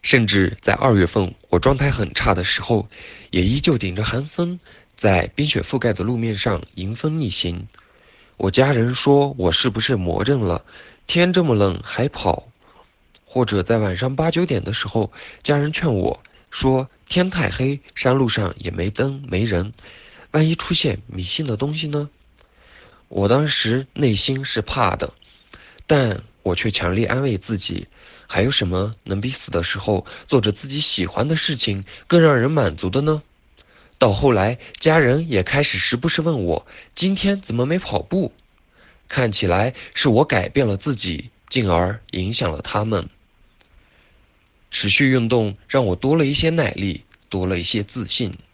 甚至在2月份我状态很差的时候，也依旧顶着寒风，在冰雪覆盖的路面上迎风逆行。我家人说我是不是魔怔了，天这么冷还跑？或者在晚上8、9点的时候，家人劝我说天太黑，山路上也没灯没人，万一出现迷信的东西呢？我当时内心是怕的，但我却强烈安慰自己，还有什么能比死的时候做着自己喜欢的事情更让人满足的呢？到后来，家人也开始时不时问我，今天怎么没跑步？看起来是我改变了自己，进而影响了他们。持续运动让我多了一些耐力，多了一些自信。